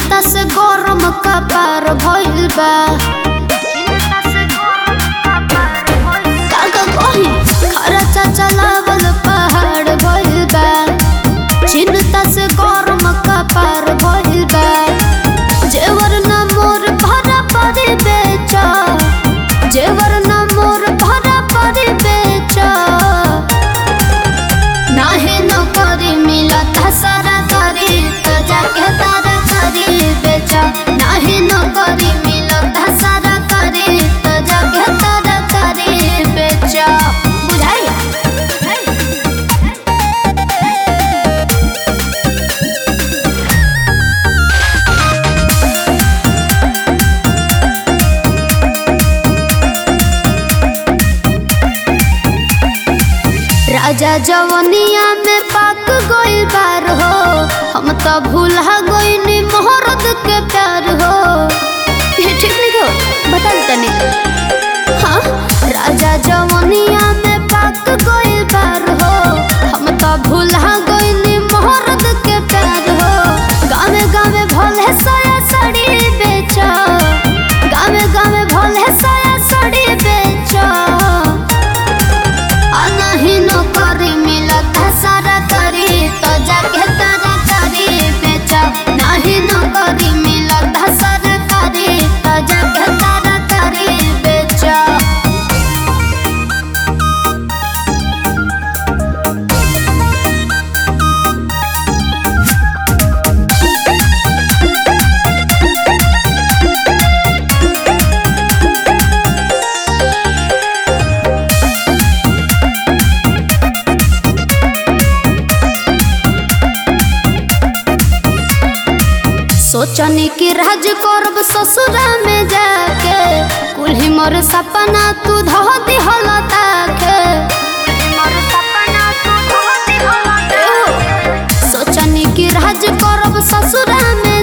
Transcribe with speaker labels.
Speaker 1: चिंता से गरम कपार भइल बा। काका कही खर्चा चलावल पहाड़ भइल बा। चिंता से गरम कपार भइल बा। जेवर न मोर भरा पड़ी बेचा, जेवर न मोर भरा पड़ी बेचा। नाहे न करी मिलत सारा करी तो जाके तारा करी बेचा। नाहे न करी मिलत सारा करी तो जाके तारा करी बेचा। बुझाई राजा जवनिया में पाक गोइल बार हो। हम तो भूला गोइनी मोहरद के प्यार हो। ये ठीक नहीं हो, बता तनी। हाँ राजा जवनिया में पाक गोइल बार हो। हम तो भूला गोइनी मोहरद के प्यार हो। गावे गावे भोले साया साड़ी बेचा, गावे गावे भोले साया साड़ी बेचा। नहीं न करी मिलत सारा करी तो जाके तारा करी बेचा। नहीं न करी मिलत सारा करी तो जाके तारा करी बेचा। सोचनी कि राज करब ससुरा में जाके। कुल्ही मोर सपना तू धो दिहल ताके। सोचनी कि राज करब ससुरा में